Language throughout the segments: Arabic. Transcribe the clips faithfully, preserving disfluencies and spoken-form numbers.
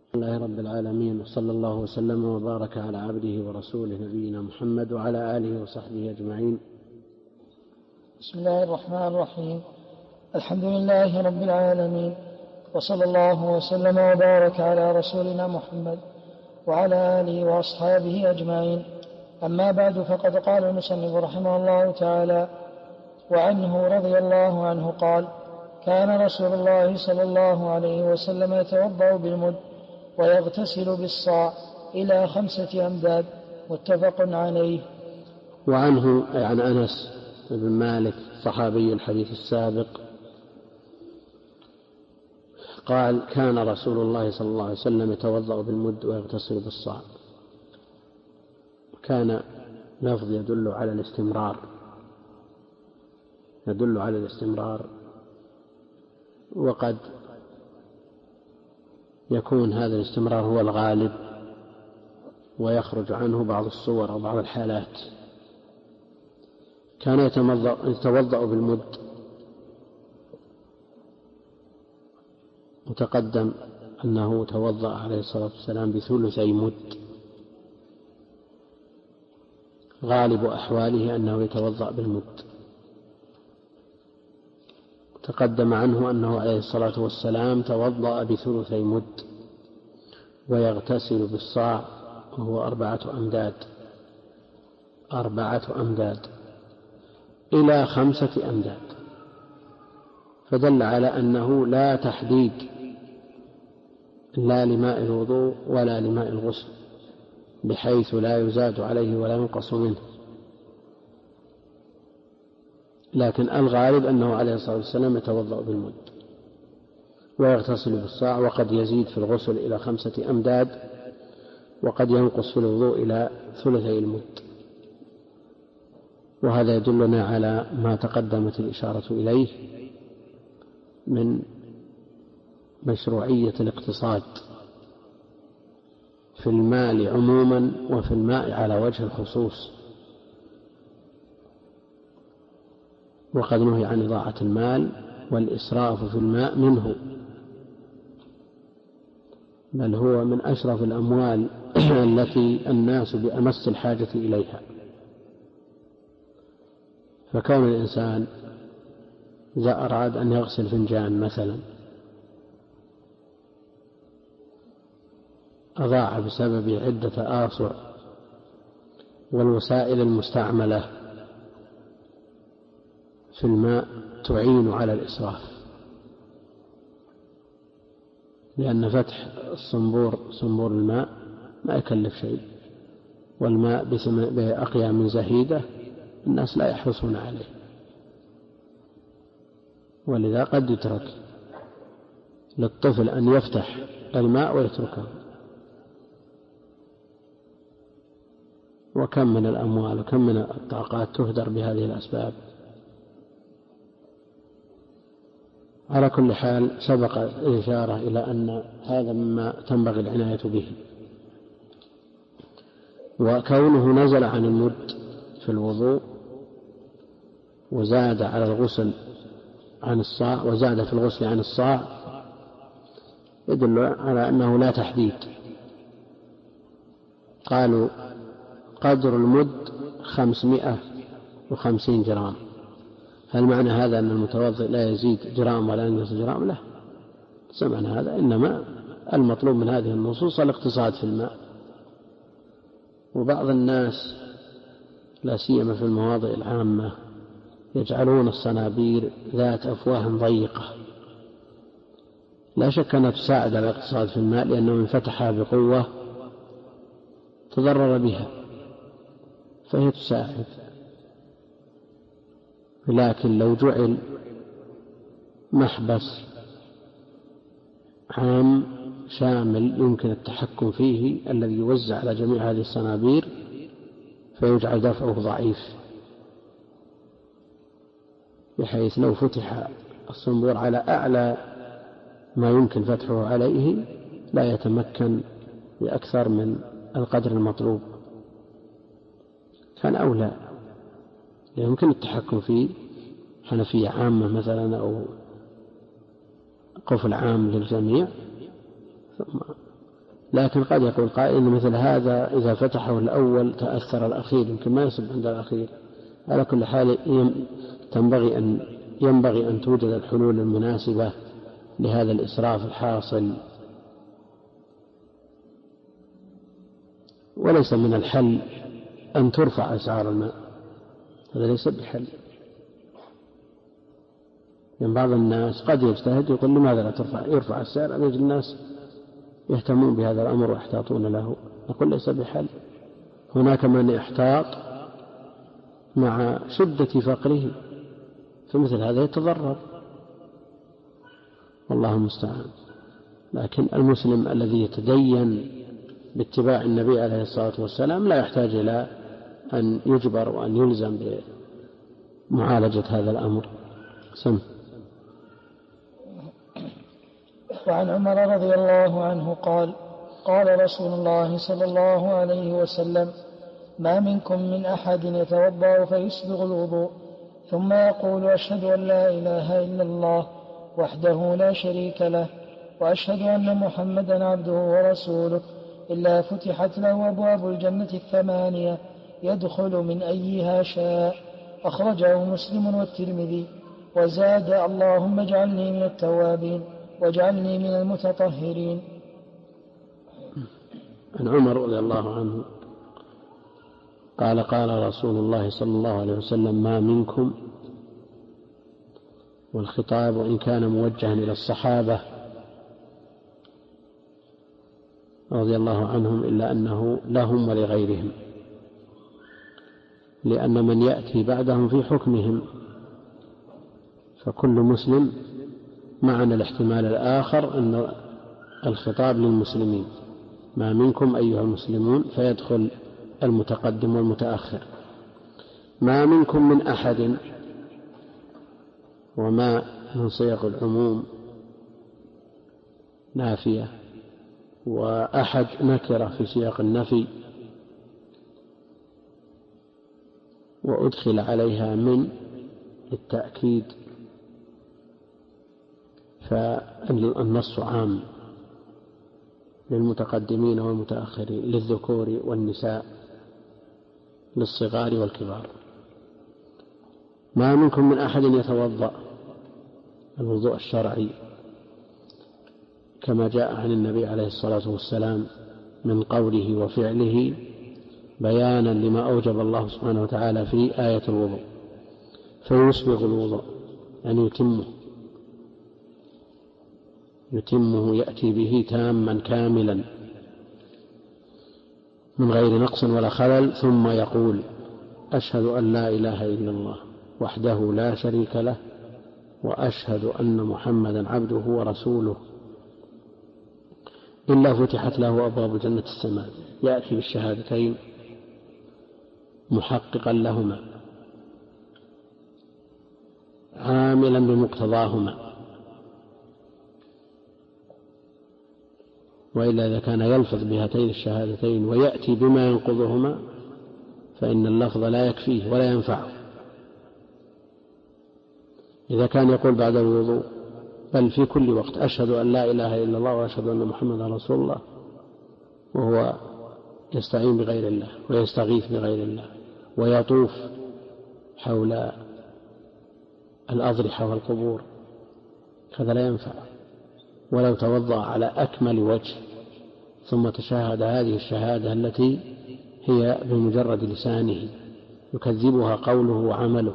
الحمد لله رب العالمين، وصلى الله وسلم وبارك على عبده ورسوله نبينا محمد وعلى آله وصحبه أجمعين. بسم الله الرحمن الرحيم. الحمد لله رب العالمين، وصلى الله وسلم وبارك على رسولنا محمد وعلى آله وأصحابه أجمعين. أما بعد، فقد قال المصنف رحمه الله تعالى: وعنه رضي الله عنه قال: كان رسول الله صلى الله عليه وسلم يتوضأ بالمد ويغتسل بالصاع إلى خمسة أمداد. متفق عليه. وعنه أي عن أنس بن مالك صحابي الحديث السابق قال: كان رسول الله صلى الله عليه وسلم يتوضأ بالمد ويغتسل بالصاع. كان لفظ يدل على الاستمرار يدل على الاستمرار وقد يكون هذا الاستمرار هو الغالب ويخرج عنه بعض الصور أو بعض الحالات. كان يتوضأ بالمد، وتقدم أنه توضأ عليه الصلاة والسلام بثلثي مد، غالب أحواله أنه يتوضأ بالمد. تقدم عنه أنه عليه الصلاة والسلام توضأ بثلثي مد ويغتسل بالصاع وهو أربعة أمداد أربعة أمداد إلى خمسة أمداد، فدل على أنه لا تحديد لا لماء الوضوء ولا لماء الغسل، بحيث لا يزاد عليه ولا ينقص منه، لكن الغالب أنه عليه الصلاة والسلام يتوضأ بالمد ويغتسل بالصاع، وقد يزيد في الغسل إلى خمسة أمداد، وقد ينقص في الوضوء إلى ثلثي المد. وهذا يدلنا على ما تقدمت الإشارة إليه من مشروعية الاقتصاد في المال عموما وفي الماء على وجه الخصوص. وقد نهي عن إضاعة المال والإسراف في الماء منه، بل هو من أشرف الأموال التي الناس بأمس الحاجة إليها. فكون الإنسان إذا أراد أن يغسل فنجان مثلا أضاع بسبب عدة آصع والوسائل المستعملة في الماء تعين على الإسراف، لأن فتح الصنبور صنبور الماء ما يكلف شيء، والماء بأقيا من زهيدة الناس لا يحرصون عليه، ولذا قد يترك للطفل أن يفتح الماء ويتركه. وكم من الأموال وكم من الطاقات تهدر بهذه الأسباب. على كل حال سبق الإشارة إلى أن هذا مما تنبغي العناية به. وكونه نزل عن المد في الوضوء وزاد على الغسل عن الصاع وزاد في الغسل عن الصاع يدل على أنه لا تحديد. قالوا قدر المد خمسمائة وخمسين جرام. هل معنى هذا أن المتوضئ لا يزيد جرام ولا ينقص جرام؟ لا، سمعنا هذا، إنما المطلوب من هذه النصوص الاقتصاد في الماء. وبعض الناس لا سيما في المواضع العامة يجعلون الصنابير ذات أفواه ضيقة، لا شك أنها تساعد على الاقتصاد في الماء، لأنه من فتحها بقوة تضرر بها فهي تساعد. لكن لو جعل محبس عام شامل يمكن التحكم فيه الذي يوزع على جميع هذه الصنابير فيجعل دفعه ضعيف، بحيث لو فتح الصنبور على أعلى ما يمكن فتحه عليه لا يتمكن بأكثر من القدر المطلوب، كان أولى. يمكن التحكم فيه حنفية عامة مثلا أو قفل عام للجميع، ثم لكن قد يقول قائل إن مثل هذا إذا فتحه الأول تأثر الأخير، يمكن ما يصب عند الأخير. على كل حال تنبغي أن ينبغي أن توجد الحلول المناسبة لهذا الإسراف الحاصل، وليس من الحل أن ترفع أسعار الماء، هذا ليس بحل. يعني بعض الناس قد يجتهد يقول لماذا لا ترفع يرفع السعر على الناس يهتمون بهذا الأمر ويحتاطون له، نقول ليس بحل. هناك من يحتاط مع شدة فقره، فمثل هذا يتضرر، والله المستعان. لكن المسلم الذي يتدين باتباع النبي عليه الصلاة والسلام لا يحتاج إلى أن يجبر وأن يلزم بمعالجة هذا الأمر. سم. وعن عمر رضي الله عنه قال: قال رسول الله صلى الله عليه وسلم: ما منكم من أحد يتوضأ فيسبغ الوضوء ثم يقول: أشهد أن لا إله إلا الله وحده لا شريك له وأشهد أن محمدا عبده ورسوله إلا فتحت له أبواب الجنة الثمانية يدخل من أيها شاء. أخرجه مسلم والترمذي، وزاد: اللهم اجعلني من التوابين واجعلني من المتطهرين. عن عمر رضي الله عنه قال: قال رسول الله صلى الله عليه وسلم: ما منكم، والخطاب وإن كان موجها إلى الصحابة رضي الله عنهم إلا أنه لهم ولغيرهم، لأن من يأتي بعدهم في حكمهم، فكل مسلم معنا الاحتمال الآخر أن الخطاب للمسلمين: ما منكم أيها المسلمون، فيدخل المتقدم والمتأخر. ما منكم من أحد، وما من صيغ العموم نافية، وأحد نكرة في سياق النفي، وأدخل عليها من للتأكيد، فالنص عام للمتقدمين والمتأخرين، للذكور والنساء، للصغار والكبار. ما منكم من أحد يتوضأ، الوضوء الشرعي كما جاء عن النبي عليه الصلاة والسلام من قوله وفعله بيانا لما أوجب الله سبحانه وتعالى في آية الوضوء، فيسبغ الوضوء يعني يتمه يتمه يأتي به تاما كاملا من غير نقص ولا خلل، ثم يقول: أشهد أن لا إله إلا الله وحده لا شريك له وأشهد أن محمدا عبده ورسوله إلا فتحت له أبواب جنة السماء. يأتي بالشهادتين محققا لهما عاملا بمقتضاهما، وإلا إذا كان يلفظ بهاتين الشهادتين ويأتي بما ينقضهما فإن اللفظ لا يكفيه ولا ينفعه. إذا كان يقول بعد الوضوء بل في كل وقت: أشهد أن لا إله إلا الله وأشهد أن محمدا رسول الله، وهو يستعين بغير الله ويستغيث بغير الله ويطوف حول الأضرحة والقبور، هذا لا ينفع. ولو توضأ على أكمل وجه ثم تشاهد هذه الشهادة التي هي بمجرد لسانه يكذبها قوله وعمله،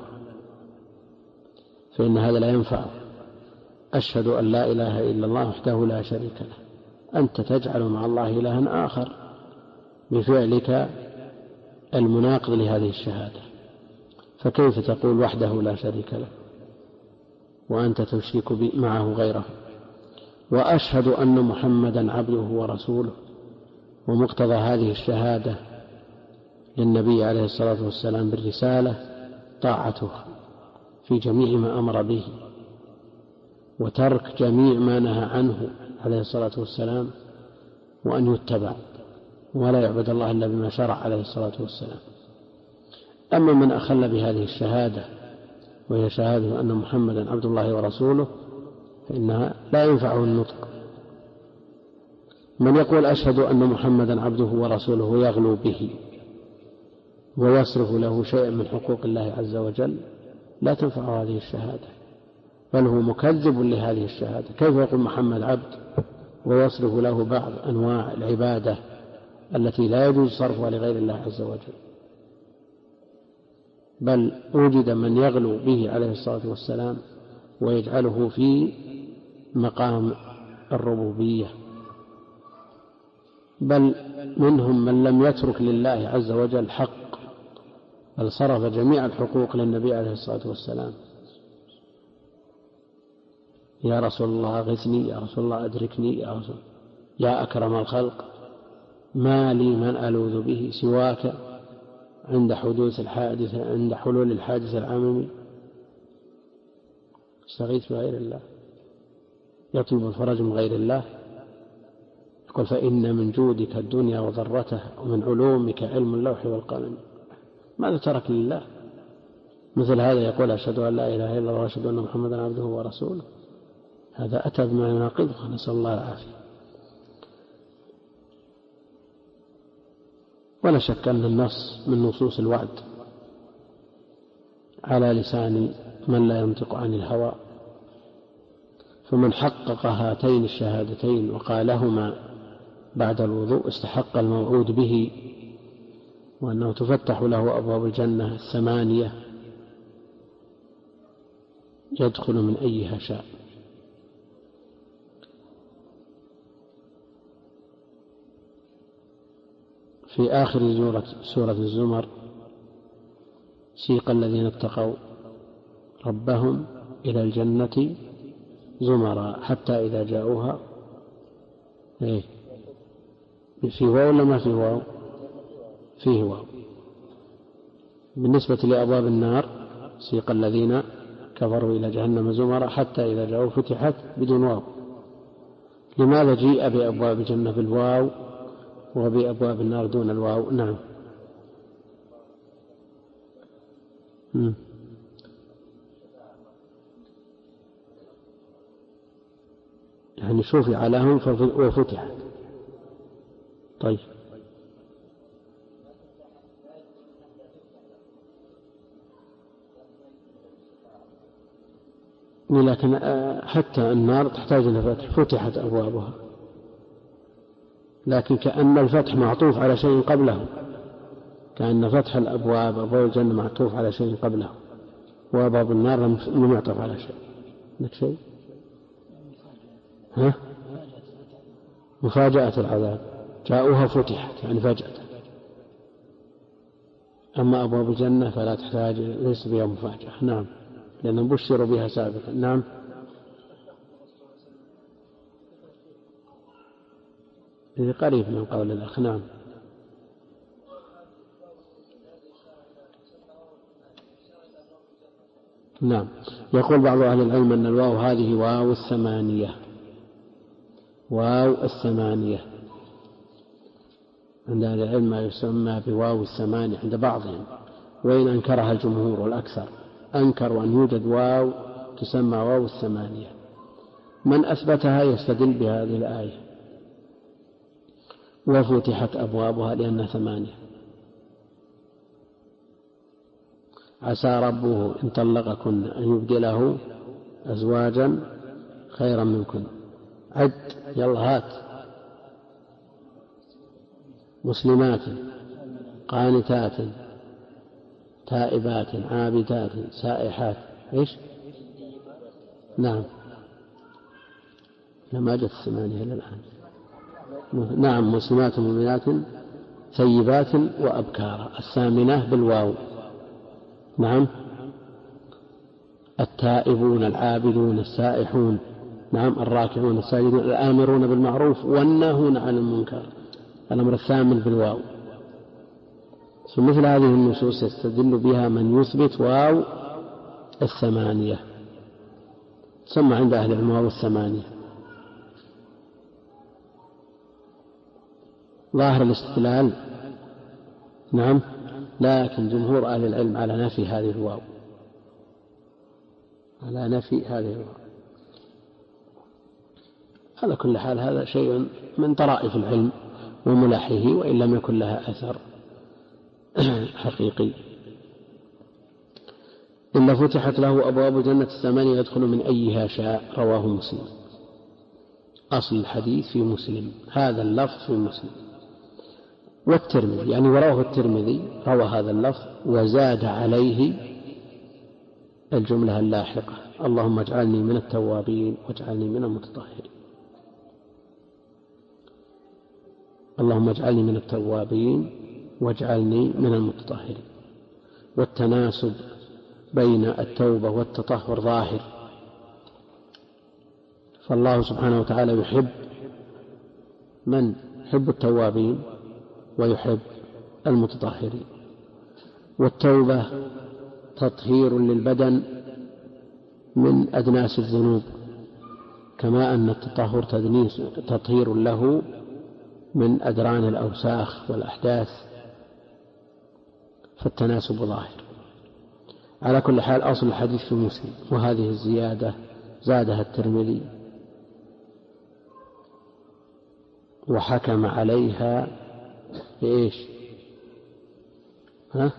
فإن هذا لا ينفع. أشهد أن لا إله إلا الله وحده لا شريك له، أنت تجعل مع الله إلها آخر بفعلك المناقض لهذه الشهادة، فكيف تقول وحده لا شريك له وأنت تشرك معه غيره؟ وأشهد أن محمدا عبده ورسوله، ومقتضى هذه الشهادة للنبي عليه الصلاة والسلام بالرسالة طاعته في جميع ما أمر به، وترك جميع ما نهى عنه عليه الصلاة والسلام، وأن يتبع ولا يعبد الله إلا بما شرع عليه الصلاة والسلام. أما من أخل بهذه الشهادة وهي شهادة أن محمدا عبد الله ورسوله فإنها لا ينفعه النطق، من يقول أشهد أن محمدا عبده ورسوله ويغلو به ويصرف له شيئا من حقوق الله عز وجل لا تنفع هذه الشهادة، بل هو مكذب لهذه الشهادة. كيف يقول محمد عبد ويصرف له بعض أنواع العبادة التي لا يجوز صرفها لغير الله عز وجل؟ بل وجد من يغلو به عليه الصلاة والسلام ويجعله في مقام الربوبية، بل منهم من لم يترك لله عز وجل حق، بل صرف جميع الحقوق للنبي عليه الصلاة والسلام. يا رسول الله أغثني، يا رسول الله أدركني، يا رسول يا أكرم الخلق ما لي من ألوذ به سواك عند حدوث الحادثة عند حلول الحادث العممي. استغيث بغير الله، يطلب الفرج من غير الله. يقول فإن من جودك الدنيا وضرتها ومن علومك علم اللوح والقلم. ماذا ترك لله؟ مثل هذا يقول أشهد أن لا إله إلا الله وأشهد أن محمدا عبده ورسوله، هذا أتى بما يناقضه، نسأل الله العافية. ولا شك أن النص من نصوص الوعد على لسان من لا ينطق عن الهوى، فمن حقق هاتين الشهادتين وقالهما بعد الوضوء استحق الموعود به، وأنه تفتح له أبواب الجنة الثمانية يدخل من أيها شاء. في آخر سورة الزمر سيق الذين اتقوا ربهم إلى الجنة زمرا حتى إذا جاءوها إيه؟ في واو ولا ما في واو؟ فيه واو. بالنسبة لأبواب النار سيق الذين كفروا إلى جهنم زمرا حتى إذا جاءوا فتحت بدون واو. لماذا جيء بأبواب الجنة بالواو وبأبواب النار دون الواو؟ نعم. م. يعني شفع لهم وفتحت. طيب لكن حتى النار تحتاج إلى فتح، فتحت أبوابها، لكن كأن الفتح معطوف على شيء قبله، كأن فتح الأبواب أبواب الجنة معطوف على شيء قبله، وأبواب النار لم يعطف على شيء. لك شيء؟ ها؟ مفاجأة العذاب، جاءوها فتحت يعني فجأة. أما أبواب الجنة فلا تحتاج، ليس بها مفاجأة. نعم، لأنهم بشروا بها سابقا. نعم. هذه قريب من قول الأخ. نعم. نعم. يقول بعض أهل العلم أن الواو هذه واو الثمانية، واو الثمانية عند أهل العلم ما يسمى بواو الثمانية عند بعضهم، وإن أنكرها الجمهور والأكثر أنكروا أن يوجد واو تسمى واو الثمانية. من أثبتها يستدل بهذه الآية وفتحت أبوابها لأنها ثمانية. عسى ربه إن طلقكن أن يبدله أزواجا خيرا منكن. عد يلا هات. مسلمات قانتات تائبات عابدات سائحات إيش؟ نعم، لما جت الثمانية إلى الآن. نعم، مسلمات مؤمنات ثيبات وأبكارا، الثامنة بالواو. نعم. التائبون العابدون السائحون، نعم، الراكعون الساجدون الآمرون بالمعروف والناهون عن المنكر، الأمر الثامن بالواو. فمثل هذه النصوص يستدل بها من يثبت واو الثمانية، تسمى عند أهل العلم واو الثمانية. ظاهر الاستدلال. نعم، لكن جمهور أهل العلم على نفي هذه الواو، على نفي هذه الواو. على كل حال هذا شيء من طرائف العلم وملحه، وإن لم يكن لها أثر حقيقي. إلا فتحت له أبواب الجنة الثمانية يدخل من أيها شاء. رواه مسلم. أصل الحديث في مسلم، هذا اللفظ في مسلم. والترمذي يعني ورواه الترمذي روى هذا اللفظ وزاد عليه الجملة اللاحقة: اللهم اجعلني من التوابين واجعلني من المتطهرين. اللهم اجعلني من التوابين واجعلني من المتطهرين. والتناسب بين التوبة والتطهر ظاهر، فالله سبحانه وتعالى يحب من يحب التوابين ويحب المتطهرين. والتوبة تطهير للبدن من أدناس الذنوب، كما أن التطهر تطهير له من أدران الأوساخ والأحداث، فالتناسب ظاهر. على كل حال أصل الحديث في مسلم، وهذه الزيادة زادها الترمذي وحكم عليها بإيش؟ ها؟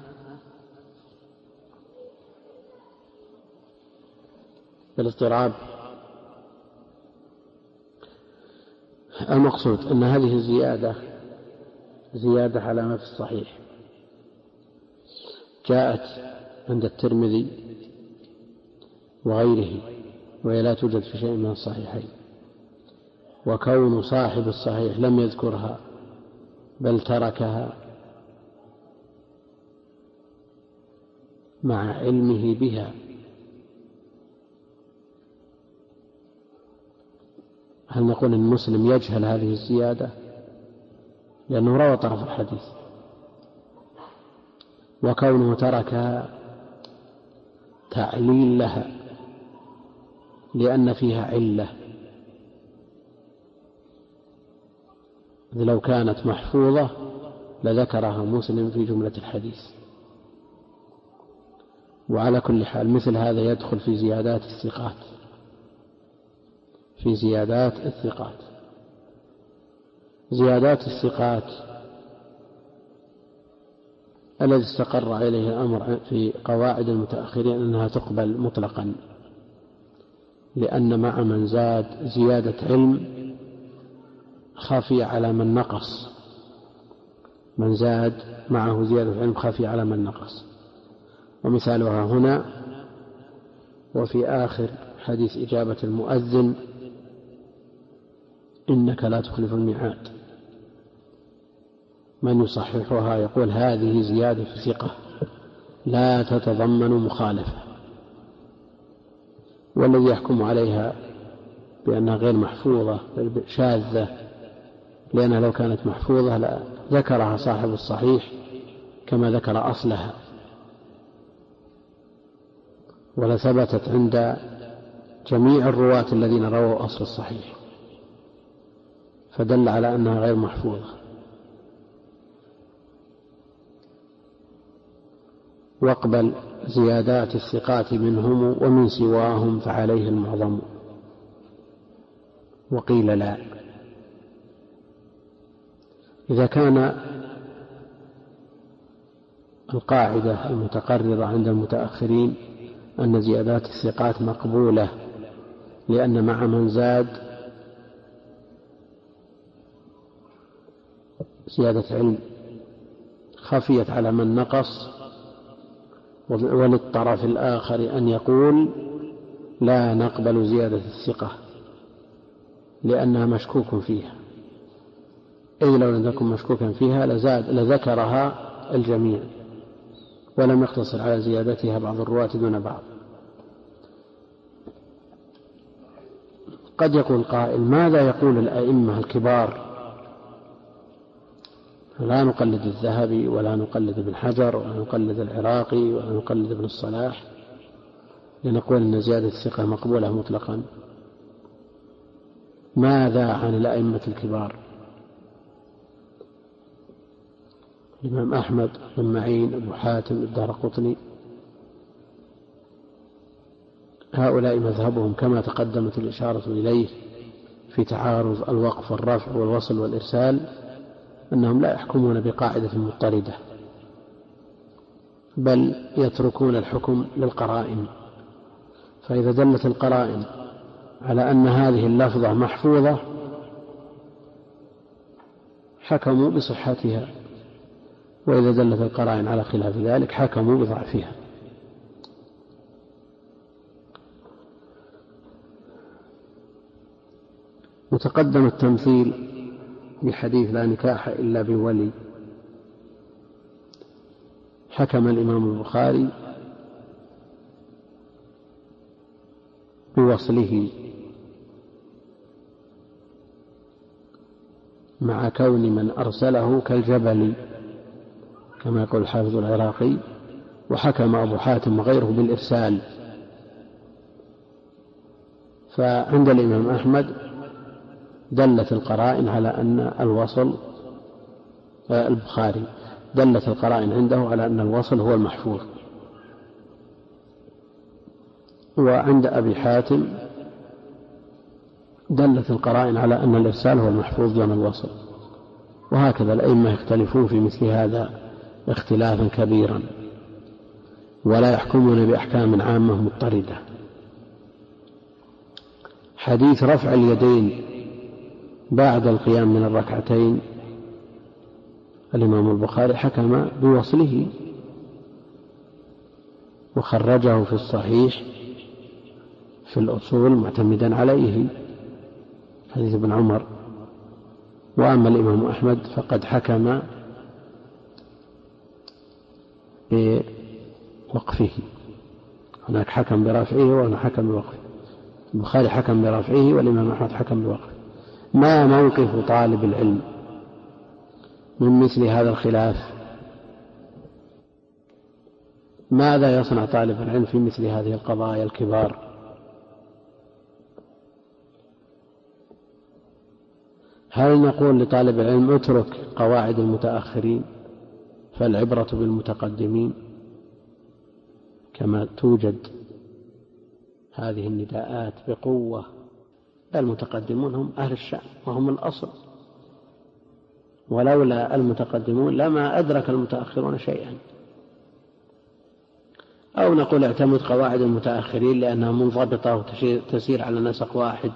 بالاضطراب. المقصود أن هذه الزيادة زيادة على ما في الصحيح، جاءت عند الترمذي وغيره، وهي لا توجد في شيء من الصحيحين. وكون صاحب الصحيح لم يذكرها بل تركها مع علمه بها، هل نقول أن مسلم يجهل هذه الزيادة؟ لأنه روى طرف الحديث. وكونه تركها تعليل لها، لأن فيها علة. لو كانت محفوظة لذكرها مسلم في جملة الحديث. وعلى كل حال مثل هذا يدخل في زيادات الثقات، في زيادات الثقات. زيادات الثقات الذي استقر إليه الأمر في قواعد المتأخرين أنها تقبل مطلقا، لأن مع من زاد زيادة علم خافية على من نقص، من زاد معه زيادة علم خافية على من نقص. ومثالها هنا وفي آخر حديث إجابة المؤذن: إنك لا تخلف الميعاد. من يصححها يقول هذه زيادة في ثقة لا تتضمن مخالفة، والذي يحكم عليها بأنها غير محفوظة شاذة، لأنها لو كانت محفوظة لا ذكرها صاحب الصحيح كما ذكر أصلها، ولثبتت عند جميع الرواة الذين رووا أصل الصحيح، فدل على أنها غير محفوظة. واقبل زيادات الثقات منهم ومن سواهم فعليه المعظم. وقيل لا، إذا كان القاعدة المتقررة عند المتأخرين أن زيادات الثقات مقبولة لأن مع من زاد زيادة علم خفيت على من نقص، وللطرف الآخر أن يقول لا نقبل زيادة الثقة لأنها مشكوك فيها، أي لو لم تكن مشكوكا فيها لزاد لذكرها الجميع ولم يقتصر على زيادتها بعض الرواة دون بعض. قد يقول قائل ماذا يقول الأئمة الكبار؟ لا نقلد الذهبي ولا نقلد ابن حجر ولا نقلد العراقي ولا نقلد ابن الصلاح لنقول أن زيادة الثقة مقبولة مطلقا. ماذا عن الأئمة الكبار؟ الإمام أحمد بن معين، أبو حاتم، الدارقطني، هؤلاء مذهبهم كما تقدمت الإشارة إليه في تعارض الوقف والرفع والوصل والإرسال أنهم لا يحكمون بقاعدة مضطردة، بل يتركون الحكم للقرائن. فإذا دلت القرائن على أن هذه اللفظة محفوظة حكموا بصحتها، وإذا دلت القرائن على خلاف ذلك حكموا بضعفها. وتقدم التمثيل بحديث لا نكاح إلا بولي. حكم الإمام البخاري بوصله مع كون من أرسله كالجبل كما يقول الحافظ العراقي، وحكم أبو حاتم وغيره بالإرسال. فعند الإمام أحمد دلت القرائن على أن الوصل البخاري دلت القرائن عنده على أن الوصل هو المحفوظ، وعند أبي حاتم دلت القرائن على أن الإرسال هو المحفوظ دون الوصل. وهكذا الأئمة يختلفون في مثل هذا اختلافا كبيرا، ولا يحكمون بأحكام عامة مضطردة. حديث رفع اليدين بعد القيام من الركعتين الإمام البخاري حكم بوصله وخرجه في الصحيح في الأصول معتمدا عليه حديث ابن عمر. وأما الإمام أحمد فقد حكم بوقفه، هناك حكم برفعه وهنا حكم بوقفه. البخاري حكم برفعه والإمام أحمد حكم بوقفه. ما موقف طالب العلم من مثل هذا الخلاف؟ ماذا يصنع طالب العلم في مثل هذه القضايا الكبار؟ هل نقول لطالب العلم اترك قواعد المتأخرين فالعبرة بالمتقدمين، كما توجد هذه النداءات بقوة؟ المتقدمون هم أهل الشأن وهم الأصل، ولولا المتقدمون لما أدرك المتأخرون شيئا. أو نقول اعتمد قواعد المتأخرين لأنها منضبطة وتسير على نسق واحد.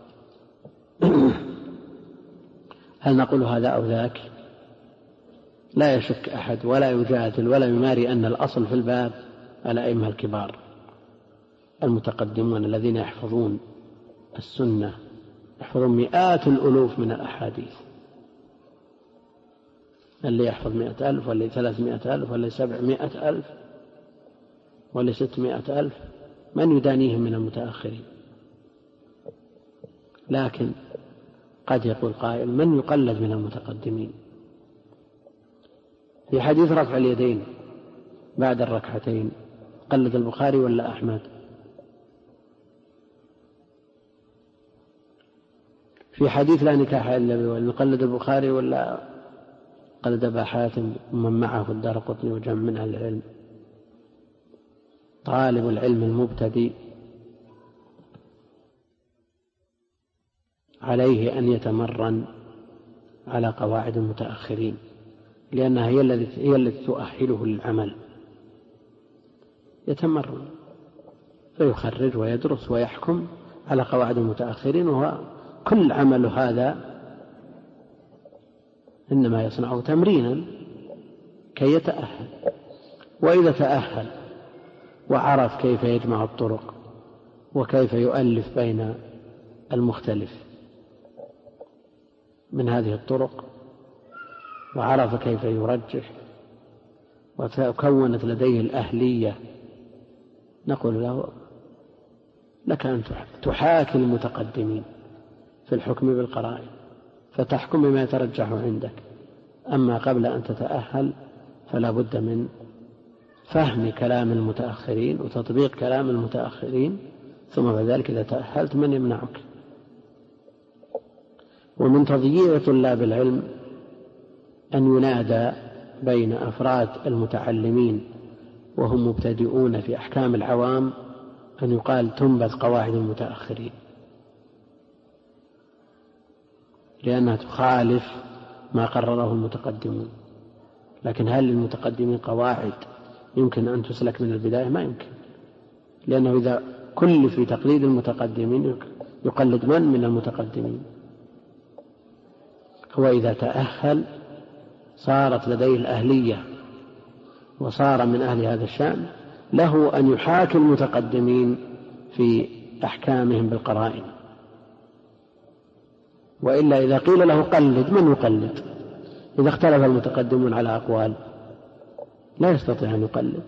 هل نقول هذا أو ذاك؟ لا يشك أحد ولا يجادل ولا يماري أن الأصل في الباب الأئمة الكبار المتقدمون الذين يحفظون السنة، يحفظون مئات الألوف من الأحاديث، اللي يحفظ مئة ألف واللي ثلاثمائة ألف واللي سبعمائة ألف واللي ستمائة ألف، من يدانيهم من المتأخرين؟ لكن قد يقول قائل من يقلد من المتقدمين؟ في حديث رفع اليدين بعد الركعتين قلد البخاري ولا أحمد؟ في حديث لا نكاح إلا بولي نقلد البخاري ولا قلد أبا حاتم ومن معه في الدارقطني وجمع من أهل العلم؟ طالب العلم المبتدئ عليه أن يتمرن على قواعد المتأخرين، لأنها هي التي هي التي تؤهله للعمل. يتمرن فيخرج ويدرس ويحكم على قواعد المتأخرين، وهو كل عمل هذا إنما يصنعه تمرينا كي يتأهل. وإذا تأهل وعرف كيف يجمع الطرق وكيف يؤلف بين المختلف من هذه الطرق، وعرف كيف يرجح وكونت لديه الأهلية، نقول له لك أن تحاكي المتقدمين في الحكم بالقرائن فتحكم بما يترجح عندك. أما قبل أن تتأهل فلا بد من فهم كلام المتأخرين وتطبيق كلام المتأخرين، ثم بعد ذلك إذا تأهلت من يمنعك؟ ومن تضييع طلاب العلم أن ينادى بين أفراد المتعلمين وهم مبتدئون في أحكام العوام أن يقال تنبذ قواعد المتأخرين. لأنها تخالف ما قرره المتقدمون. لكن هل للمتقدمين قواعد يمكن أن تسلك من البداية؟ ما يمكن، لأنه إذا كل في تقليد المتقدمين يقلد من من المتقدمين؟ هو إذا تأهل صارت لديه الأهلية وصار من أهل هذا الشأن له أن يحاكي المتقدمين في أحكامهم بالقرائن. وإلا إذا قيل له قلد، من يقلد؟ إذا اختلف المتقدمون على أقوال لا يستطيع أن يقلد.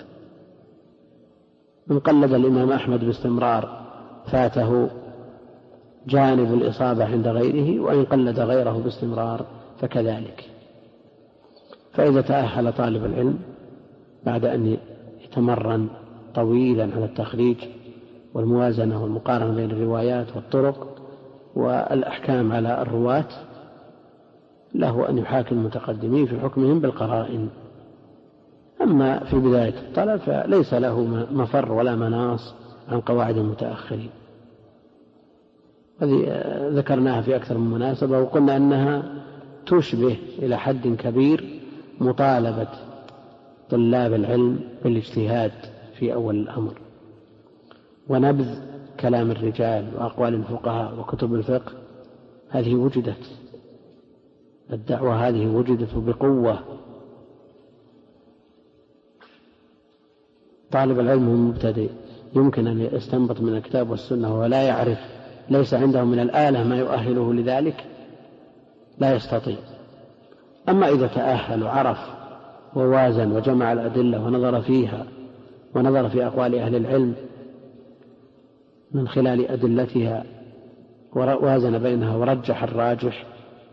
من قلد الإمام أحمد باستمرار فاته جانب الإصابة عند غيره، وإن قلد غيره باستمرار فكذلك. فإذا تأهل طالب العلم بعد أن يتمرن طويلا على التخريج والموازنة والمقارنة بين الروايات والطرق والأحكام على الرواة، له أن يحاكي المتقدمين في حكمهم بالقرائن. أما في بداية الطلب فليس له مفر ولا مناص عن قواعد المتأخرين. هذه ذكرناها في أكثر من مناسبة، وقلنا أنها تشبه إلى حد كبير مطالبة طلاب العلم بالاجتهاد في أول الأمر ونبذ كلام الرجال وأقوال الفقهاء وكتب الفقه. هذه وجدت، الدعوة هذه وجدت بقوة. طالب العلم المبتدئ يمكن أن يستنبط من الكتاب والسنة ولا يعرف، ليس عنده من الآلة ما يؤهله لذلك، لا يستطيع. أما إذا تأهل وعرف ووازن وجمع الأدلة ونظر فيها ونظر في أقوال أهل العلم من خلال أدلتها ووازن بينها ورجح الراجح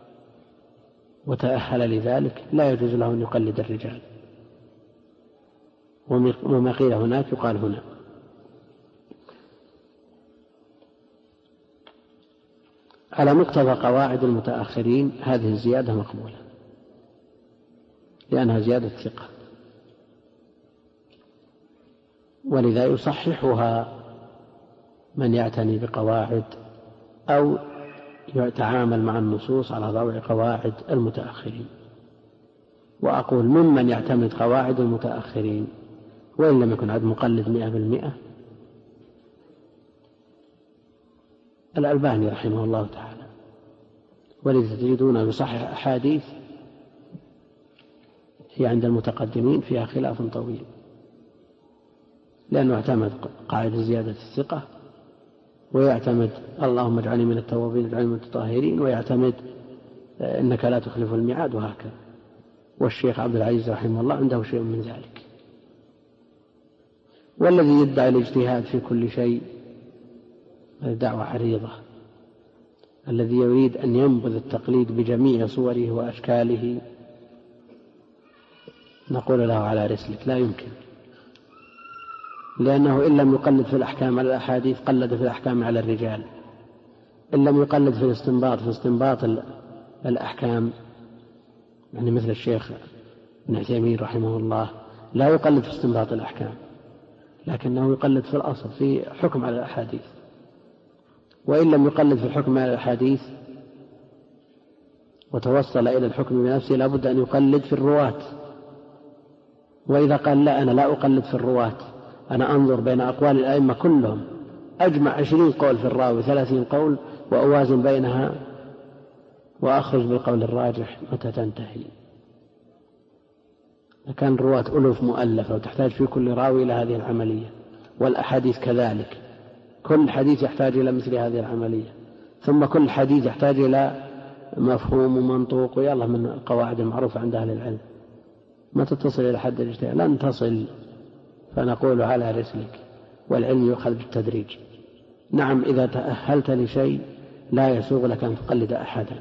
وتأهل لذلك، لا يجوز له أن يقلد الرجال، وما قيل هناك يقال هنا. على مقتضى قواعد المتأخرين هذه الزيادة مقبولة لأنها زيادة ثقة، ولذا يصححها من يعتني بقواعد أو يتعامل مع النصوص على ضوء قواعد المتأخرين. وأقول ممن يعتمد قواعد المتأخرين وإن لم يكن عد مقلد مئة بالمئة الألباني رحمه الله تعالى، ولذا تجدون يصحح أحاديث هي عند المتقدمين فيها خلاف طويل، لأنه اعتمد قاعدة زيادة الثقة، ويعتمد اللهم اجعلني من التوابين واجعلني من المتطهرين، ويعتمد إنك لا تخلف الميعاد، وهكذا. والشيخ عبد العزيز رحمه الله عنده شيء من ذلك. والذي يدعي الاجتهاد في كل شيء دعوة عريضة. الذي يريد أن ينبذ التقليد بجميع صوره وأشكاله نقول له على رسلك، لا يمكن، لأنه إن لم يقلد في الأحكام على الأحاديث قلد في الأحكام على الرجال، إن لم يقلد في الاستنباط في استنباط الأحكام، يعني مثل الشيخ ابن عثيمين رحمه الله لا يقلد في استنباط الأحكام، لكنه يقلد في الأصل في حكم على الأحاديث. وإن لم يقلد في الحكم على الأحاديث وتوصل إلى الحكم بنفسه لابد أن يقلد في الرواة. وإذا قال لا أنا لا أقلد في الرواة، أنا أنظر بين أقوال الأئمة كلهم، أجمع عشرين قول في الراوي ثلاثين قول وأوازن بينها وأخرج بالقول الراجح، متى تنتهي؟ كان الرواة ألوف مؤلفة وتحتاج في كل راوي إلى هذه العملية، والأحاديث كذلك، كل حديث يحتاج إلى مثل هذه العملية، ثم كل حديث يحتاج إلى مفهوم ومنطوق، ويلا من القواعد المعروفة عند أهل العلم. ما تتصل إلى حد الاجتهاد، لن تصل، فنقول على رسلك، والعلم يؤخذ بالتدريج. نعم إذا تأهلت لشيء لا يسوغ لك أن تقلد أحدا.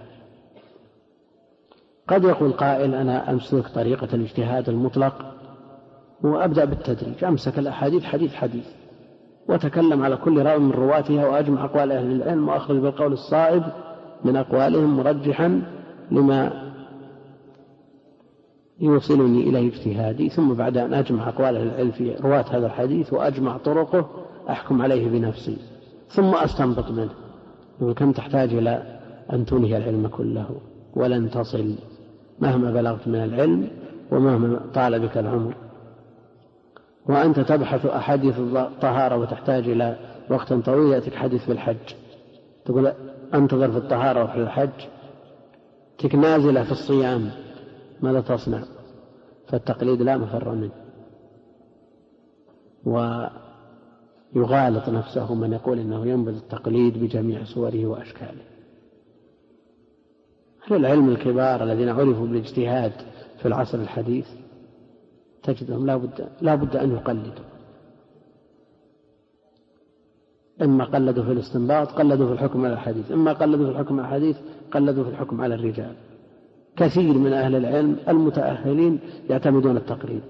قد يقول قائل أنا أمسك طريقة الاجتهاد المطلق وأبدأ بالتدريج، أمسك الأحاديث حديث حديث وتكلم على كل راوي من رواتها وأجمع أقوال أهل العلم وأخرج بالقول الصائب من أقوالهم مرجحا لما يوصلني إليه اجتهادي، ثم بعد أن أجمع أقوال أهل العلم في رواة هذا الحديث وأجمع طرقه أحكم عليه بنفسي ثم أستنبط منه. وكم تحتاج إلى أن تنهي العلم كله، ولن تصل مهما بلغت من العلم ومهما طال بك العمر. وأنت تبحث أحاديث الطهارة وتحتاج إلى وقت طويل، يأتيك حديث في الحج تقول أنتظر في الطهارة وفي الحج، تك نازلة في الصيام، ماذا تصنع؟ فالتقليد لا مفر منه، ويغالط نفسه من يقول إنه ينبذ التقليد بجميع صوره وأشكاله. أهل العلم الكبار الذين عرفوا بالاجتهاد في العصر الحديث تجدهم لا بد, لا بد أن يقلدوا، إما قلدوا في الاستنباط قلدوا في الحكم على الحديث، إما قلدوا في الحكم على الحديث قلدوا في الحكم على الرجال. كثير من أهل العلم المتأهلين يعتمدون التقليد.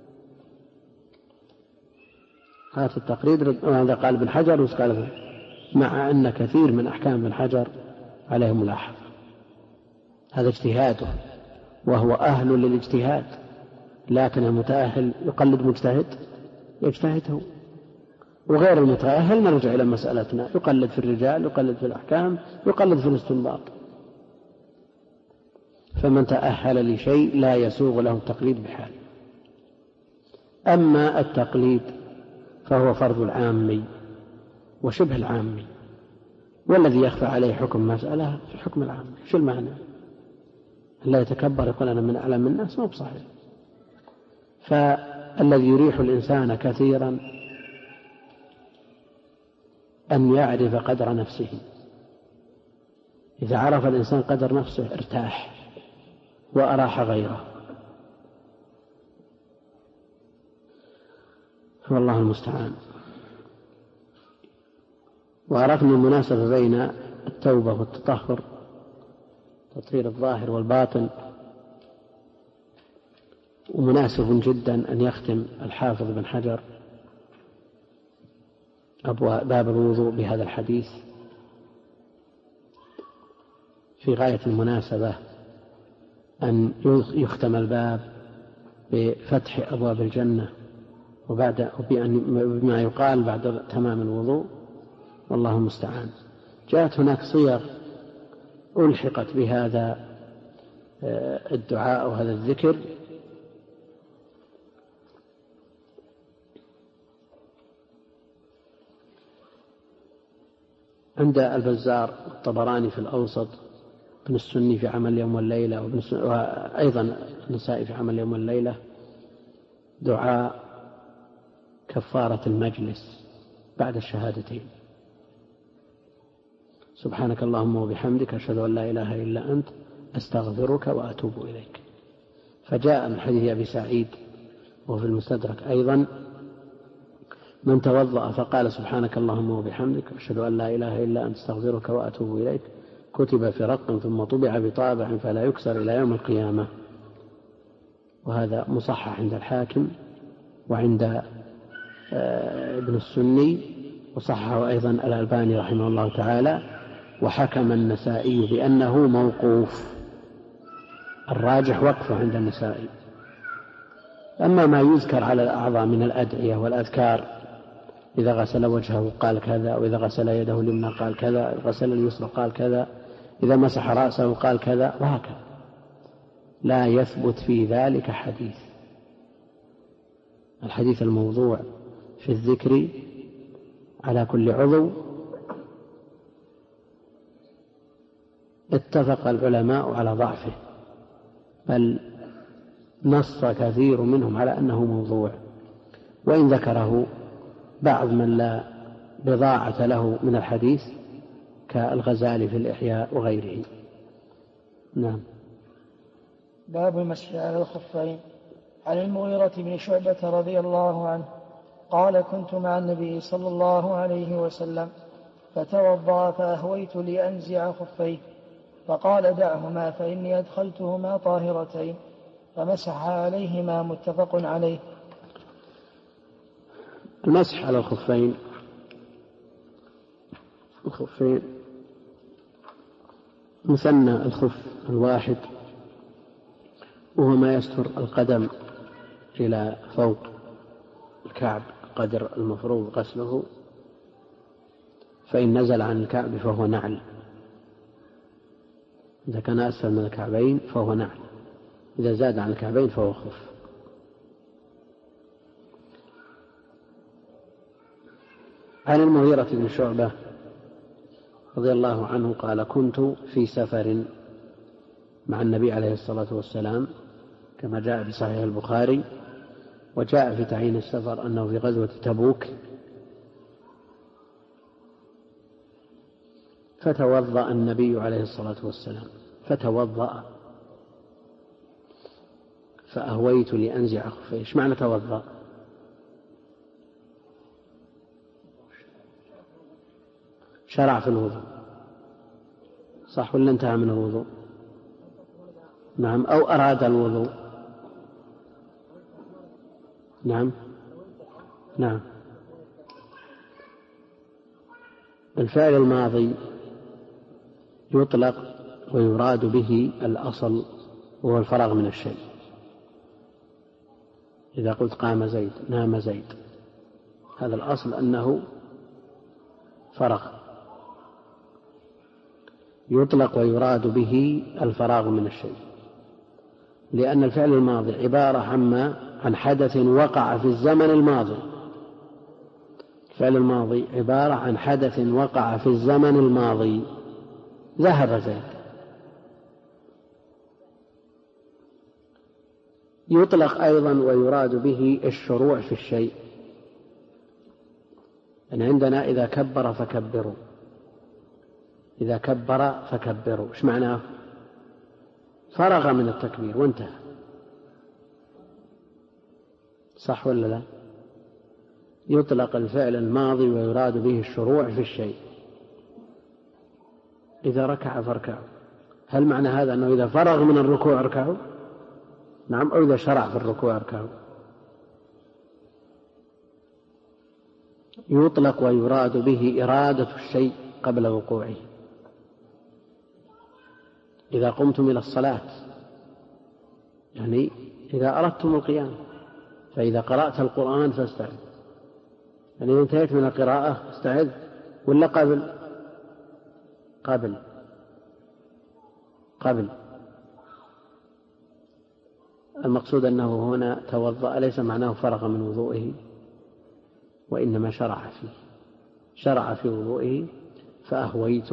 هذا التقليد وهذا قال ابن حجر وقال، مع أن كثير من أحكام ابن حجر عليه ملاحظة. هذا اجتهاده وهو أهل للاجتهاد، لكن المتأهل يقلد مجتهد يجتهده، وغير المتأهل نرجع إلى مسألتنا، يقلد في الرجال، يقلد في الأحكام، يقلد في الاستنباط. فمن تأهل لشيء لا يسوغ له التقليد بحال. أما التقليد فهو فرض العامي وشبه العامي، والذي يخفى عليه حكم مسألة في حكم العامي. شو المعنى؟ لا يتكبر يقول أنا من أعلم الناس، ما بصحيح. فالذي يريح الإنسان كثيرا أن يعرف قدر نفسه. إذا عرف الإنسان قدر نفسه ارتاح وأراح غيره، والله المستعان. وعرفنا المناسبة بين التوبة والتطهر، تطهير الظاهر والباطن، ومناسب جدا أن يختم الحافظ بن حجر أبواب باب الوضوء بهذا الحديث. في غاية المناسبة أن يختم الباب بفتح أبواب الجنة وبعد بما يقال بعد تمام الوضوء، والله المستعان. جاءت هناك صيغ ألحقت بهذا الدعاء وهذا الذكر، عند البزار الطبراني في الأوسط، ابن السني في عمل اليوم والليلة، وأيضا النسائي في عمل اليوم والليلة، دعاء كفارة المجلس بعد الشهادتين: سبحانك اللهم وبحمدك أشهد أن لا إله إلا أنت أستغفرك وأتوب إليك. فجاء من حديث أبي سعيد وفي المستدرك أيضا: من توضأ فقال سبحانك اللهم وبحمدك أشهد أن لا إله إلا أنت أستغفرك وأتوب إليك كتب في رق ثم طبع بطابع فلا يكسر إلى يوم القيامة. وهذا مصحح عند الحاكم وعند ابن السني، وصححه أيضا الألباني رحمه الله تعالى، وحكم النسائي بأنه موقوف، الراجح وقفه عند النسائي. أما ما يذكر على الأعضاء من الأدعية والأذكار، إذا غسل وجهه قال كذا، وإذا غسل يده اليمنى قال كذا، إذا غسل اليسرى قال كذا، إذا مسح رأسه قال كذا، وهكذا، لا يثبت في ذلك حديث. الحديث الموضوع في الذكر على كل عضو اتفق العلماء على ضعفه، بل نص كثير منهم على أنه موضوع، وإن ذكره بعض من لا بضاعة له من الحديث كالغزالي في الإحياء وغيره. نعم. باب المسح على الخفين. عن المغيرة بن شعبة رضي الله عنه قال: كنت مع النبي صلى الله عليه وسلم فتوضأ فأهويت لأنزع خفيه فقال: دعهما فإني أدخلتهما طاهرتين، فمسح عليهما. متفق عليه. المسح على الخفين الخفين مثنى الخف الواحد، وهو ما يستر القدم إلى فوق الكعب قدر المفروض غسله، فإن نزل عن الكعب فهو نعل. إذا كان أسفل من الكعبين فهو نعل، إذا زاد عن الكعبين فهو خف. عن المغيرة بن شعبة رضي الله عنه قال: كنت في سفر مع النبي عليه الصلاة والسلام كما جاء في صحيح البخاري، وجاء في تعيين السفر أنه في غزوة تبوك، فتوضأ النبي عليه الصلاة والسلام فتوضأ فأهويت لأنزع خفيه. إيش معنى توضأ؟ شرع في الوضوء، صح ولا انتهى من الوضوء؟ نعم، أو أراد الوضوء. نعم نعم. الفعل الماضي يطلق ويراد به الأصل وهو الفراغ من الشيء. إذا قلت قام زيد، نام زيد، هذا الأصل أنه فرغ. يطلق ويراد به الفراغ من الشيء، لأن الفعل الماضي عبارة عما عن حدث وقع في الزمن الماضي. الفعل الماضي عبارة عن حدث وقع في الزمن الماضي. ذهب زيد. يطلق أيضا ويراد به الشروع في الشيء، أن عندنا إذا كبر فكبروا، إذا كبر فكبروا. إيش معناه؟ فرغ من التكبير وانتهى، صح ولا لا؟ يطلق الفعل الماضي ويراد به الشروع في الشيء. إذا ركع فاركعوا، هل معنى هذا أنه إذا فرغ من الركوع اركعوا؟ نعم، أو إذا شرع في الركوع اركعوا. يطلق ويراد به إرادة الشيء قبل وقوعه. إذا قمتم إلى الصلاة، يعني إذا أردتم القيام، فإذا قرأت القرآن فاستعذ، يعني إذا انتهيت من القراءة استعذ ولا قبل؟ قبل قبل المقصود أنه هنا توضأ، ليس معناه فرغ من وضوئه، وإنما شرع فيه، شرع في وضوئه. فأهويت،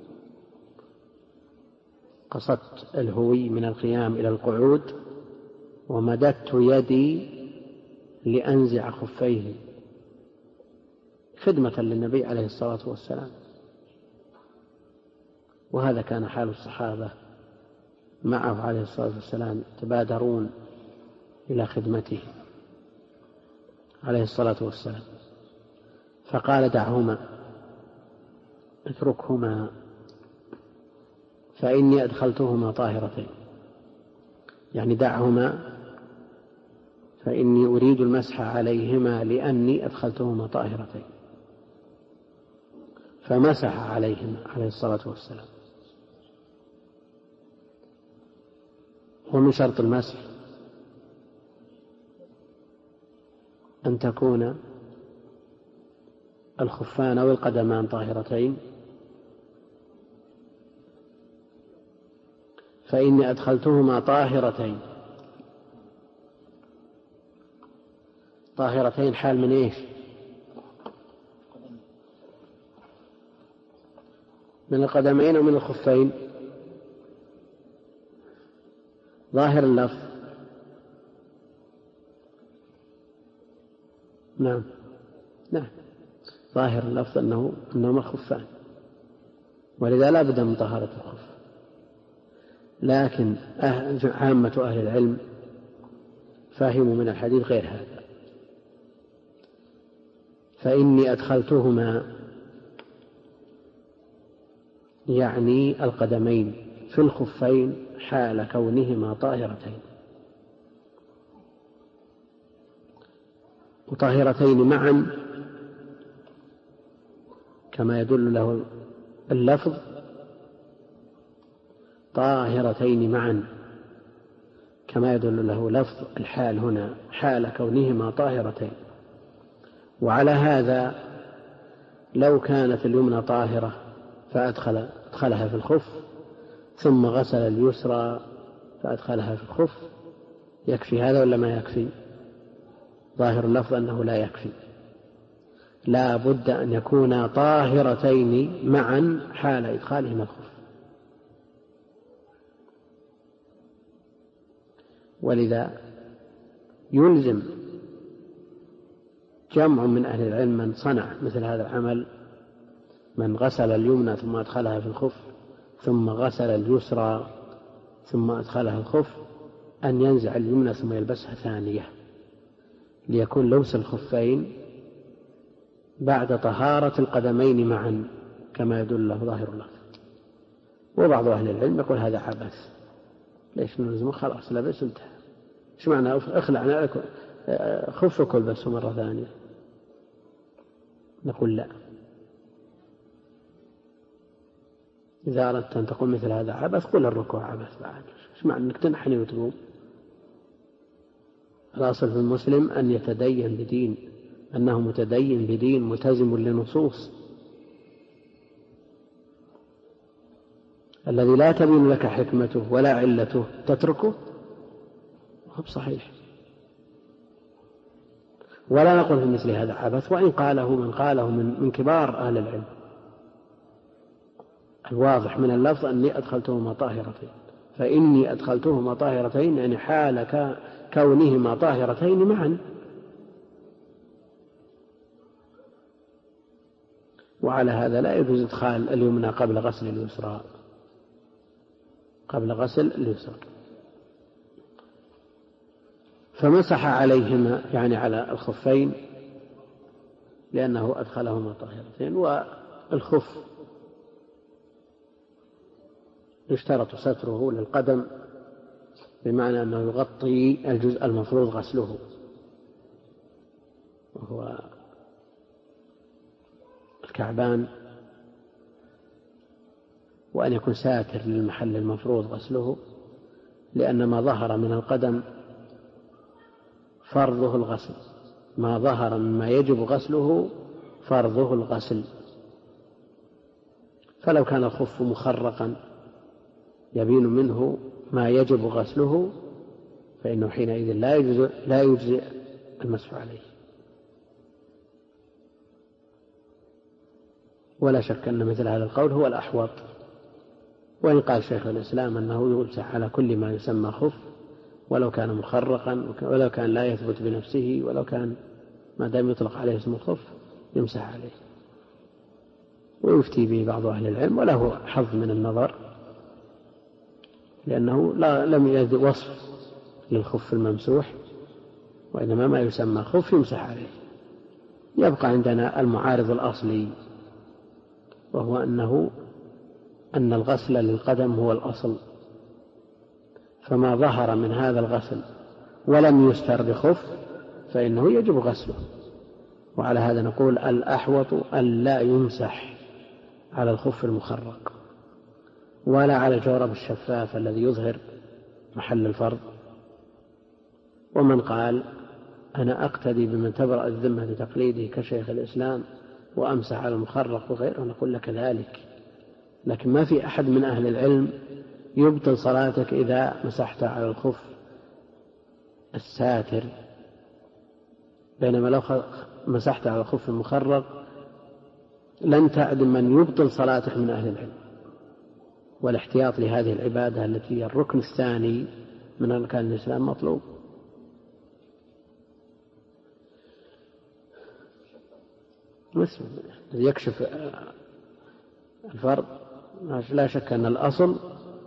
قصدت الهوي من القيام إلى القعود، ومددت يدي لأنزع خفيه خدمة للنبي عليه الصلاة والسلام. وهذا كان حال الصحابة معه عليه الصلاة والسلام، تبادرون إلى خدمته عليه الصلاة والسلام. فقال: دعهما، اتركهما، فإني أدخلتهما طاهرتين. يعني دعهما فإني أريد المسح عليهما لأني أدخلتهما طاهرتين. فمسح عليهما عليه الصلاة والسلام. ومن شرط المسح أن تكون الخفان أو القدمان طاهرتين. فإني أدخلتهما طاهرتين. طاهرتين حال من إيش؟ من القدمين ومن الخفين؟ ظاهر اللفظ. نعم نعم، ظاهر اللفظ أنه أنهما خفان، ولذا لا بد من طهارة الخف. لكن عامة أهل العلم فهموا من الحديث غير هذا. فإني أدخلتهما يعني القدمين في الخفين حال كونهما طاهرتين، وطاهرتين معا كما يدل له اللفظ، طاهرتين معا كما يدل له لفظ الحال هنا حال كونهما طاهرتين. وعلى هذا لو كانت اليمنى طاهرة فأدخل أدخلها في الخف، ثم غسل اليسرى فأدخلها في الخف، يكفي هذا ولا ما يكفي؟ ظاهر اللفظ أنه لا يكفي، لا بد أن يكونا طاهرتين معا حال إدخالهما الخف. ولذا يلزم جمع من أهل العلم من صنع مثل هذا العمل، من غسل اليمنى ثم أدخلها في الخف ثم غسل اليسرى ثم أدخلها الخف، أن ينزع اليمنى ثم يلبسها ثانية، ليكون لبس الخفين بعد طهارة القدمين معا كما يدل له ظاهر الله. وبعض أهل العلم يقول هذا عبث، ليش نلزمه؟ خلاص لبس انتهى، ايش معنى اخلع خفك والبسه مرة ثانية؟ نقول لا، إذا أردت أن تقول مثل هذا عبث قل الركوع عبث بعد، ايش معنى أنك تنحني وتقوم؟ الأصل في المسلم أن يتدين بدين، أنه متدين بدين ملتزم لنصوص. الذي لا تبين لك حكمته ولا علته تتركه هو صحيح. ولا نقول في مثل هذا عبث، وإن قاله من قاله من, من كبار أهل العلم. الواضح من اللفظ أني أدخلتهما طاهرتين، فإني أدخلتهما طاهرتين يعني حال كونهما طاهرتين معا. وعلى هذا لا يجوز إدخال اليمنى قبل غسل اليسرى، قبل غسل اليسرى. فمسح عليهما يعني على الخفين لأنه أدخلهما طاهرتين. والخف يشترط ستره للقدم بمعنى أنه يغطي الجزء المفروض غسله، وهو الكعبان، وأن يكون ساتر للمحل المفروض غسله، لأن ما ظهر من القدم فرضه الغسل، ما ظهر مما يجب غسله فرضه الغسل. فلو كان الخف مخرقا يبين منه ما يجب غسله فإنه حينئذ لا يجزئ, لا يجزئ المسح عليه. ولا شك أن مثل هذا القول هو الأحوط. وإن قال شيخ الإسلام أنه يمسح على كل ما يسمى خف ولو كان مخرقا ولو كان لا يثبت بنفسه ولو كان ما دام يطلق عليه اسم الخف يمسح عليه، ويفتي به بعض أهل العلم وله حظ من النظر، لأنه لا لم يجد وصف للخف الممسوح، وإنما ما يسمى خف يمسح عليه. يبقى عندنا المعارض الأصلي، وهو أنه أن الغسل للقدم هو الأصل، فما ظهر من هذا الغسل ولم يستر بخف فإنه يجب غسله. وعلى هذا نقول الأحوط أن لا يمسح على الخف المخرق ولا على الجورب الشفاف الذي يظهر محل الفرض. ومن قال أنا أقتدي بمن تبرأ الذمة لتقليده كشيخ الإسلام وأمسح على المخرق وغيره، نقول لك ذلك، لكن ما في أحد من أهل العلم يبطل صلاتك إذا مسحت على الخف الساتر، بينما لو مسحت على الخف المخرق لن تعدم من يبطل صلاتك من أهل العلم. والاحتياط لهذه العبادة التي هي الركن الثاني من أركان الإسلام مطلوب. يكشف الفرض لا شك أن الأصل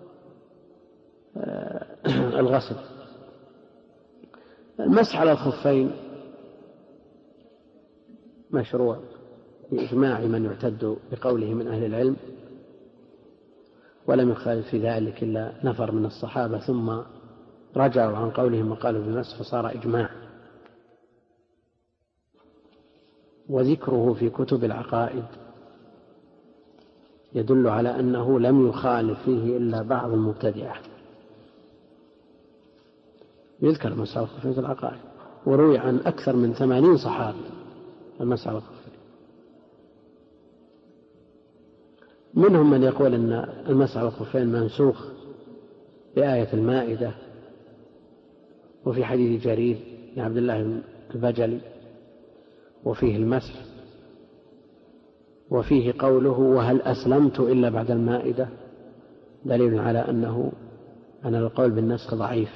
الغسل. المسح على الخفين مشروع بإجماع من يعتد بقوله من أهل العلم، ولم يخالف في ذلك إلا نفر من الصحابة ثم رجعوا عن قولهم وقالوا بالمسح فصار إجماع. وذكره في كتب العقائد يدل على أنه لم يخالف فيه إلا بعض المبتدعة. يذكر المسح على الخفين في العقائد، وروي عن أكثر من ثمانين صحابي المسح على الخفين. منهم من يقول أن المسح على الخفين منسوخ بآية المائدة، وفي حديث جرير بن عبد الله البجلي وفيه المسح، وفيه قوله وهل أسلمت إلا بعد المائدة، دليل على أنه أن القول بالنسخ ضعيف،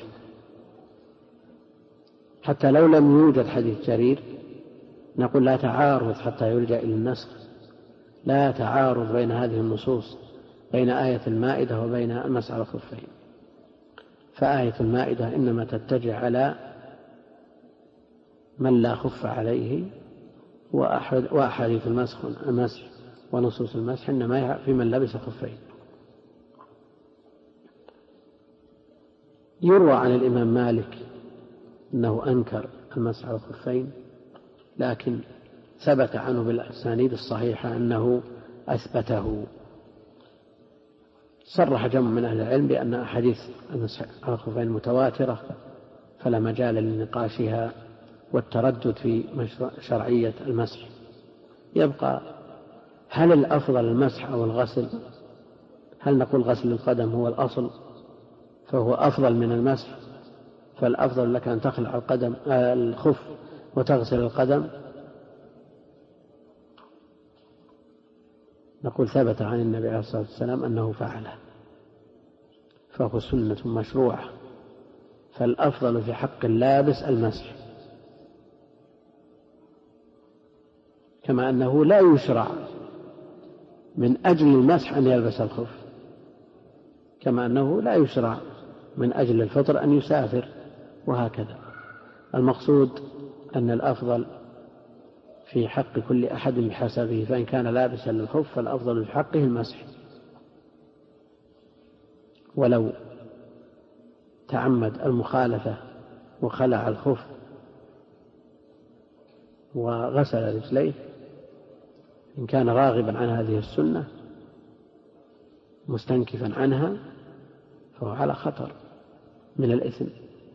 حتى لو لم يوجد حديث جرير نقول لا تعارض حتى يلجأ إلى النسخ، لا تعارض بين هذه النصوص، بين آية المائدة وبين المسح على الخفين. فآية المائدة إنما تتجه على من لا خف عليه، وأحاديث المسح ونصوص المسح إنما في من لبس خفين. يروى عن الإمام مالك أنه أنكر المسح على الخفين، لكن ثبت عنه بالأسانيد الصحيحة أنه أثبته. صرح جمع من أهل العلم بأن أحاديث المسح على الخفين متواترة، فلا مجال لنقاشها والتردد في شرعية المسح. يبقى هل الأفضل المسح أو الغسل؟ هل نقول غسل القدم هو الأصل فهو أفضل من المسح، فالأفضل لك أن تخلع القدم الخف وتغسل القدم؟ نقول ثبت عن النبي عليه الصلاة والسلام أنه فعله، فهو سنة مشروعة، فالأفضل في حق اللابس المسح، كما أنه لا يشرع من أجل المسح أن يلبس الخف، كما أنه لا يشرع من أجل الفطر أن يسافر، وهكذا. المقصود أن الأفضل في حق كل أحد بحسبه، فإن كان لابسا للخف فالأفضل في حقه المسح، ولو تعمد المخالفة وخلع الخف وغسل رجليه إن كان راغبا عن هذه السنة مستنكفا عنها فهو على خطر من الإثم.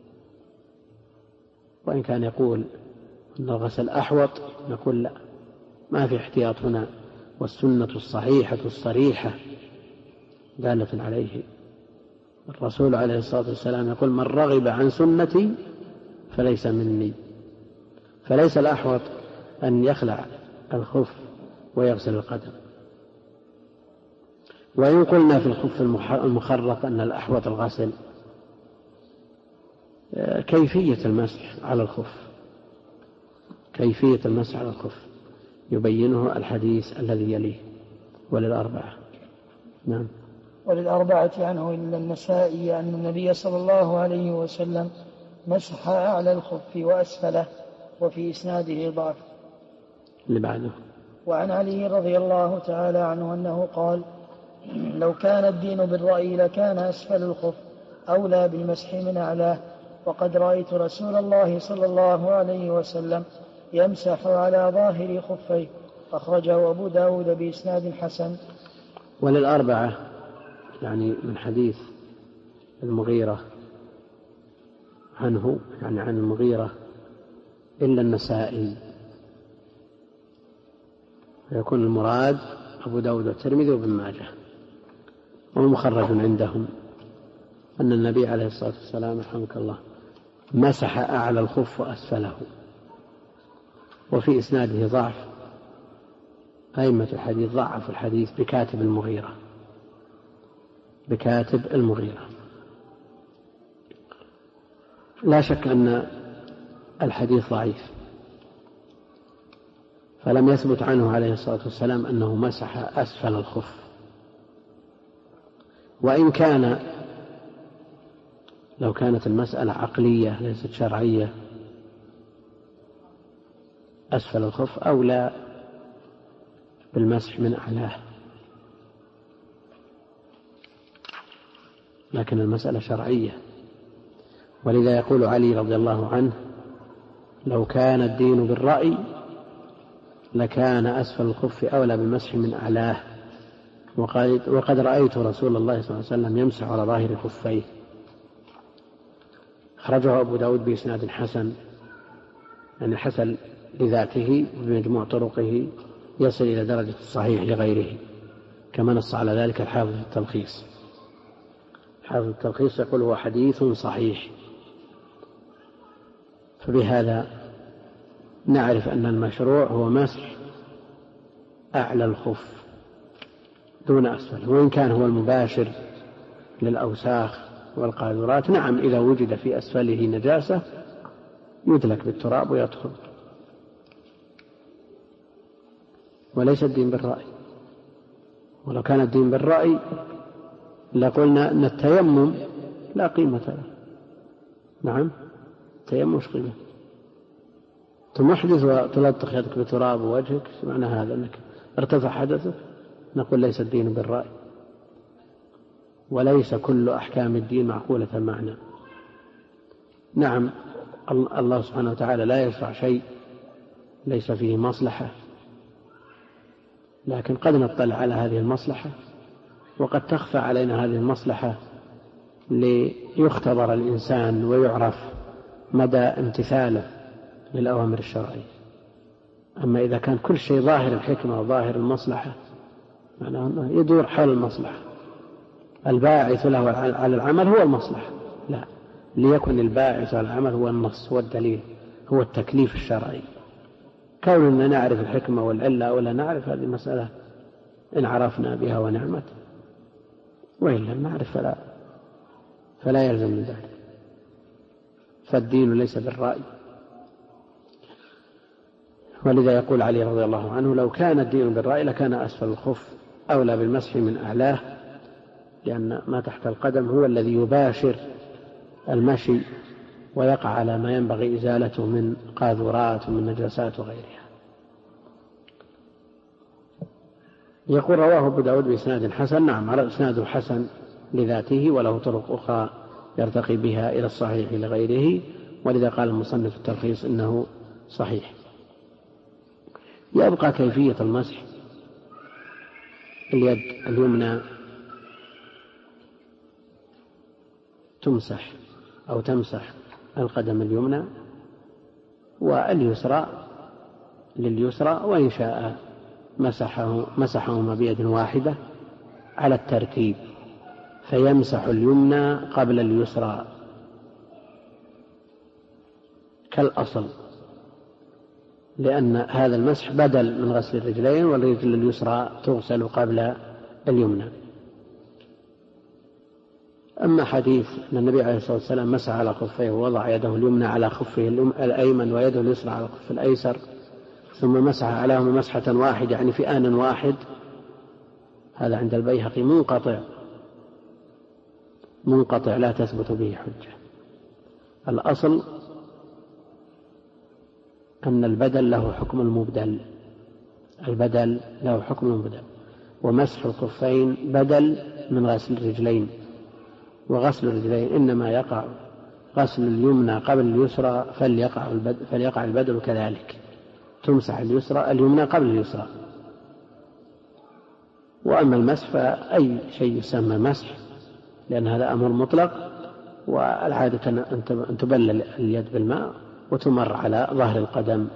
وإن كان يقول أن الغسل أحوط نقول لا، ما في احتياط هنا، والسنة الصحيحة الصريحة دالة عليه. الرسول عليه الصلاة والسلام يقول من رغب عن سنتي فليس مني، فليس الأحوط أن يخلع الخف ويغسل القدم. وإن قلنا في الخف المخرق أن الأحوط الغسل، كيفية المسح على الخف، كيفية المسح على الخف يبينه الحديث الذي يليه وللأربعة. نعم. وللأربعة عنه إلا النسائي أن النبي صلى الله عليه وسلم مسح أعلى الخف وأسفله، وفي إسناده ضعف. اللي بعده. وعن علي رضي الله تعالى عنه أنه قال لو كان الدين بالرأي لكان أسفل الخف أولى بالمسح من أعلاه، وقد رأيت رسول الله صلى الله عليه وسلم يمسح على ظاهر خفيه، أخرجه أبو داود بإسناد حسن. وللأربعة يعني من حديث المغيرة عنه، يعني عن المغيرة إلا النسائي، فيكون المراد أبو داود والترمذي وابن ماجه. ومخرج عندهم أن النبي عليه الصلاة والسلام رحمك الله مسح أعلى الخف وأسفله، وفي إسناده ضعف، أئمة الحديث ضعف الحديث بكاتب المغيرة، بكاتب المغيرة. لا شك أن الحديث ضعيف، فلم يثبت عنه عليه الصلاة والسلام أنه مسح أسفل الخف. وإن كان لو كانت المسألة عقلية ليست شرعية أسفل الخف أولى بالمسح من أعلاه، لكن المسألة شرعية، ولذا يقول علي رضي الله عنه لو كان الدين بالرأي لكان أسفل الخف أولى بالمسح من أعلاه، وقد, وقد رأيت رسول الله صلى الله عليه وسلم يمسح على ظاهر خفيه. أخرجه أبو داود بإسناد حسن، يعني حسن لذاته بمجموع طرقه يصل إلى درجة الصحيح لغيره، كما نص على ذلك الحافظ في التلخيص. حافظ التلخيص يقول هو حديث صحيح. فبهذا نعرف أن المشروع هو مسح أعلى الخف دون أسفل، وإن كان هو المباشر للأوساخ والقاذورات نعم إذا وجد في أسفله نجاسة يدلك بالتراب ويدخل، وليس الدين بالرأي. ولو كان الدين بالرأي لقلنا أن التيمم لا قيمة له. نعم التيمم مش قيمة، تمحدث وتلطخ يدك بتراب وجهك، معنى هذا أنك ارتفع حدثك؟ نقول ليس الدين بالرأي، وليس كل أحكام الدين معقولة معنا. نعم الله سبحانه وتعالى لا يشرع شيء ليس فيه مصلحة، لكن قد نطلع على هذه المصلحة وقد تخفى علينا هذه المصلحة ليختبر الإنسان ويعرف مدى امتثاله للأوامر الشرعية. أما إذا كان كل شيء ظاهر الحكمة وظاهر المصلحة معناه أنه يدور حول المصلحة، الباعث له على العمل هو المصلحة، لا، ليكن الباعث على العمل هو النص، هو الدليل، هو التكليف الشرعي. كوننا نعرف الحكمة والعلة ولا نعرف هذه المسألة إن عرفنا بها ونعمت، وإن لم نعرف فلا, فلا يلزم من ذلك. فالدين ليس بالرأي. ولذا يقول علي رضي الله عنه لو كان الدين بالرأي لكان أسفل الخف أولى بالمسح من أعلاه، لأن ما تحت القدم هو الذي يباشر المشي ويقع على ما ينبغي إزالته من قاذورات ومن نجاسات وغيرها. يقول رواه أبو داود بإسناد حسن. نعم على إسناده حسن لذاته وله طرق أخرى يرتقي بها إلى الصحيح لغيره، ولذا قال المصنف التلخيص إنه صحيح. يبقى كيفية المسح. اليد اليمنى تمسح أو تمسح القدم اليمنى، واليسرى لليسرى، وإن شاء مسحه مسحهما بيد واحدة على الترتيب، فيمسح اليمنى قبل اليسرى كالأصل، لأن هذا المسح بدل من غسل الرجلين، والرجل اليسرى تغسل قبل اليمنى. أما حديث أن النبي عليه الصلاة والسلام مسح على خفيه ووضع يده اليمنى على خفه الأيمن ويده اليسرى على خف الأيسر ثم مسح عليهما مسحة واحدة يعني في آن واحد، هذا عند البيهقي منقطع منقطع لا تثبت به حجة. الأصل أن البدل له حكم المبدل، البدل له حكم المبدل، ومسح الخفين بدل من غسل الرجلين، وغسل الرجلين إنما يقع غسل اليمنى قبل اليسرى فليقع البدل, فليقع البدل كذلك، تمسح اليسرى اليمنى قبل اليسرى. وأما المسح فأي شيء يسمى مسح، لأن هذا أمر مطلق، والعادة أن تبلل اليد بالماء وتمر على ظهر القدم.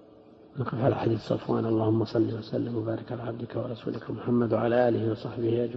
نقف على حديث صفوان. اللهم صل وسلم وبارك على عبدك ورسولك محمد وعلى آله وصحبه أجمعين.